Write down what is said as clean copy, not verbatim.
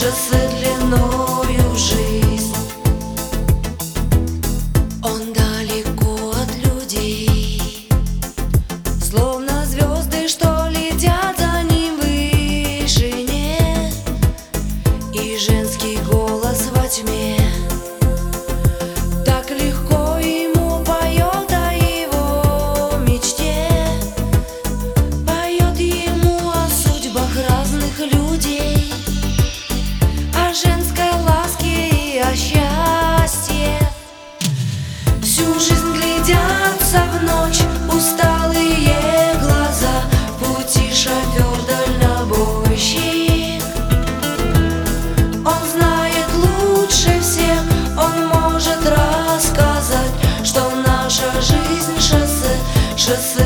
шоссе длиною в жизнь. Он далеко от людей, словно звезды, что летят за ним в вышине, и женский голос во тьме так легко ему поет о его мечте, поет ему о судьбах разных людей, о женской ласке и о счастье. Всю жизнь глядятся в ночь усталые глаза, в пути шофер-дальнобойщик. Он знает лучше всех, он может рассказать, что наша жизнь шоссе, шоссе